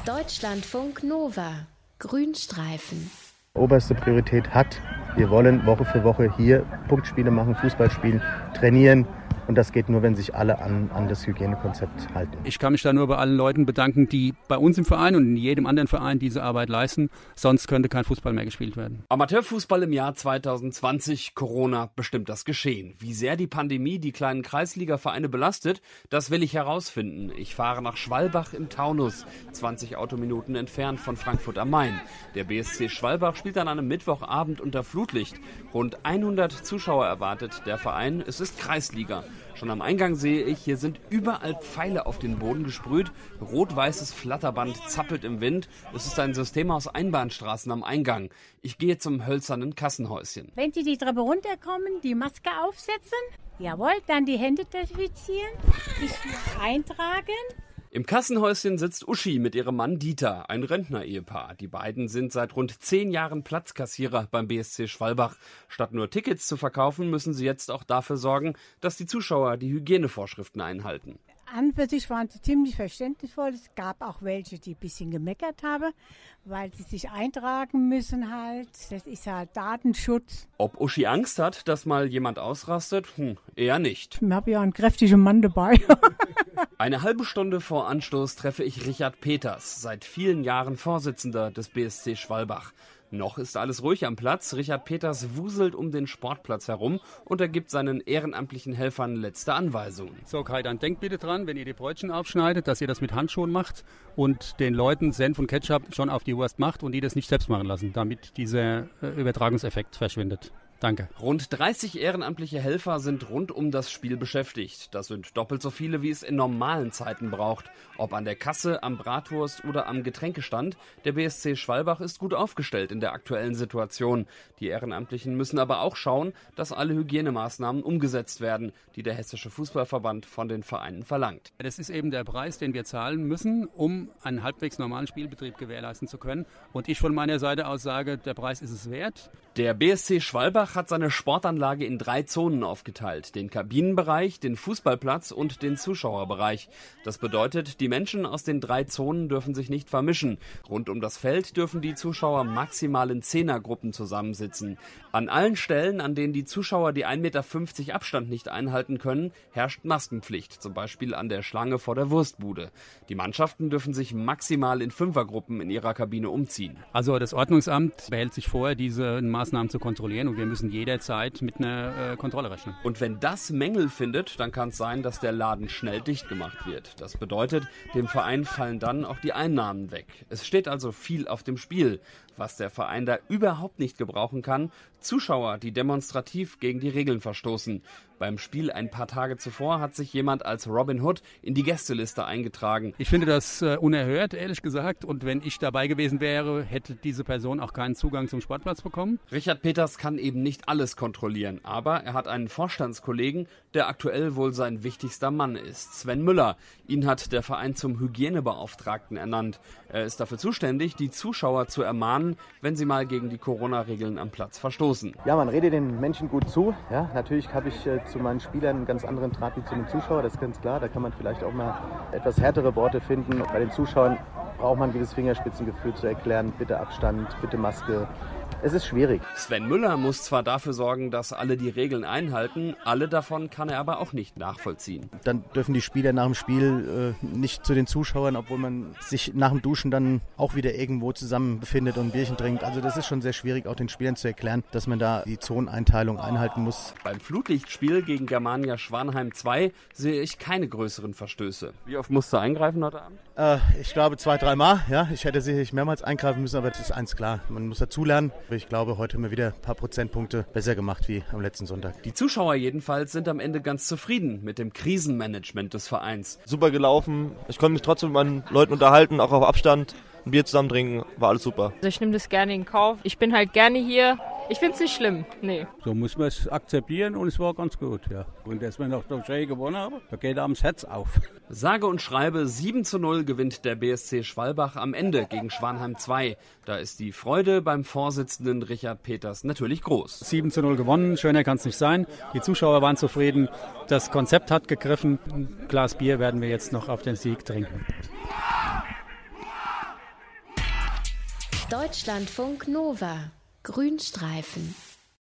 Deutschlandfunk Nova. Grünstreifen. Oberste Priorität hat, wir wollen Woche für Woche hier Punktspiele machen, Fußball spielen, trainieren. Und das geht nur, wenn sich alle an das Hygienekonzept halten. Ich kann mich da nur bei allen Leuten bedanken, die bei uns im Verein und in jedem anderen Verein diese Arbeit leisten. Sonst könnte kein Fußball mehr gespielt werden. Amateurfußball im Jahr 2020. Corona bestimmt das Geschehen. Wie sehr die Pandemie die kleinen Kreisliga-Vereine belastet, das will ich herausfinden. Ich fahre nach Schwalbach im Taunus, 20 Autominuten entfernt von Frankfurt am Main. Der BSC Schwalbach spielt an einem Mittwochabend unter Flutlicht. Rund 100 Zuschauer erwartet der Verein. Es ist Kreisliga. Schon am Eingang sehe ich, hier sind überall Pfeile auf den Boden gesprüht. Rot-weißes Flatterband zappelt im Wind. Es ist ein System aus Einbahnstraßen am Eingang. Ich gehe zum hölzernen Kassenhäuschen. Wenn Sie die Treppe runterkommen, die Maske aufsetzen. Jawohl, dann die Hände desinfizieren. Sich eintragen. Im Kassenhäuschen sitzt Uschi mit ihrem Mann Dieter, ein Rentner-Ehepaar. Die beiden sind seit rund 10 Jahren Platzkassierer beim BSC Schwalbach. Statt nur Tickets zu verkaufen, müssen sie jetzt auch dafür sorgen, dass die Zuschauer die Hygienevorschriften einhalten. An für sich waren sie ziemlich verständnisvoll. Es gab auch welche, die ein bisschen gemeckert haben, weil sie sich eintragen müssen halt. Das ist halt Datenschutz. Ob Uschi Angst hat, dass mal jemand ausrastet? Eher nicht. Ich habe ja einen kräftigen Mann dabei. Eine halbe Stunde vor Anstoß treffe ich Richard Peters, seit vielen Jahren Vorsitzender des BSC Schwalbach. Noch ist alles ruhig am Platz. Richard Peters wuselt um den Sportplatz herum und er gibt seinen ehrenamtlichen Helfern letzte Anweisungen. So, Kai, dann denkt bitte dran, wenn ihr die Brötchen aufschneidet, dass ihr das mit Handschuhen macht und den Leuten Senf und Ketchup schon auf die Wurst macht und die das nicht selbst machen lassen, damit dieser Übertragungseffekt verschwindet. Danke. Rund 30 ehrenamtliche Helfer sind rund um das Spiel beschäftigt. Das sind doppelt so viele, wie es in normalen Zeiten braucht. Ob an der Kasse, am Bratwurst oder am Getränkestand. Der BSC Schwalbach ist gut aufgestellt in der aktuellen Situation. Die Ehrenamtlichen müssen aber auch schauen, dass alle Hygienemaßnahmen umgesetzt werden, die der Hessische Fußballverband von den Vereinen verlangt. Das ist eben der Preis, den wir zahlen müssen, um einen halbwegs normalen Spielbetrieb gewährleisten zu können. Und ich von meiner Seite aus sage, der Preis ist es wert. Der BSC Schwalbach hat seine Sportanlage in 3 Zonen aufgeteilt. Den Kabinenbereich, den Fußballplatz und den Zuschauerbereich. Das bedeutet, die Menschen aus den 3 Zonen dürfen sich nicht vermischen. Rund um das Feld dürfen die Zuschauer maximal in 10er-Gruppen zusammensitzen. An allen Stellen, an denen die Zuschauer die 1,50 Meter Abstand nicht einhalten können, herrscht Maskenpflicht. Zum Beispiel an der Schlange vor der Wurstbude. Die Mannschaften dürfen sich maximal in 5er-Gruppen in ihrer Kabine umziehen. Also das Ordnungsamt behält sich vor, diese Maßnahmen zu kontrollieren und wir müssen jederzeit mit einer Kontrolle rechnen. Und wenn das Mängel findet, dann kann es sein, dass der Laden schnell dicht gemacht wird. Das bedeutet, dem Verein fallen dann auch die Einnahmen weg. Es steht also viel auf dem Spiel. Was der Verein da überhaupt nicht gebrauchen kann, Zuschauer, die demonstrativ gegen die Regeln verstoßen. Beim Spiel ein paar Tage zuvor hat sich jemand als Robin Hood in die Gästeliste eingetragen. Ich finde das unerhört, ehrlich gesagt. Und wenn ich dabei gewesen wäre, hätte diese Person auch keinen Zugang zum Sportplatz bekommen. Richard Peters kann eben nicht alles kontrollieren. Aber er hat einen Vorstandskollegen, der aktuell wohl sein wichtigster Mann ist. Sven Müller. Ihn hat der Verein zum Hygienebeauftragten ernannt. Er ist dafür zuständig, die Zuschauer zu ermahnen, wenn sie mal gegen die Corona-Regeln am Platz verstoßen. Ja, man redet den Menschen gut zu. Ja, natürlich habe ich zu meinen Spielern einen ganz anderen Draht wie zu den Zuschauern, das ist ganz klar. Da kann man vielleicht auch mal etwas härtere Worte finden. Bei den Zuschauern braucht man ein gewisses Fingerspitzengefühl zu erklären, bitte Abstand, bitte Maske. Es ist schwierig. Sven Müller muss zwar dafür sorgen, dass alle die Regeln einhalten, alle davon kann er aber auch nicht nachvollziehen. Dann dürfen die Spieler nach dem Spiel nicht zu den Zuschauern, obwohl man sich nach dem Duschen dann auch wieder irgendwo zusammen befindet und ein Bierchen trinkt. Also das ist schon sehr schwierig, auch den Spielern zu erklären, dass man da die Zoneneinteilung einhalten muss. Beim Flutlichtspiel gegen Germania Schwanheim 2 sehe ich keine größeren Verstöße. Wie oft musst du eingreifen heute Abend? Ich glaube 2-3 Mal. Ja. Ich hätte sicherlich mehrmals eingreifen müssen, aber das ist eins klar. Man muss dazulernen. Ich glaube, heute haben wir wieder ein paar Prozentpunkte besser gemacht wie am letzten Sonntag. Die Zuschauer jedenfalls sind am Ende ganz zufrieden mit dem Krisenmanagement des Vereins. Super gelaufen. Ich konnte mich trotzdem mit meinen Leuten unterhalten, auch auf Abstand. Ein Bier zusammen trinken, war alles super. Also ich nehme das gerne in Kauf. Ich bin halt gerne hier. Ich finde es nicht schlimm, nee. So muss man es akzeptieren und es war ganz gut, ja. Und dass wir noch durch gewonnen haben, da geht abends Herz auf. Sage und schreibe 7:0 gewinnt der BSC Schwalbach am Ende gegen Schwanheim 2. Da ist die Freude beim Vorsitzenden Richard Peters natürlich groß. 7:0 gewonnen, schöner kann es nicht sein. Die Zuschauer waren zufrieden, das Konzept hat gegriffen. Ein Glas Bier werden wir jetzt noch auf den Sieg trinken. Deutschlandfunk Nova. Grünstreifen.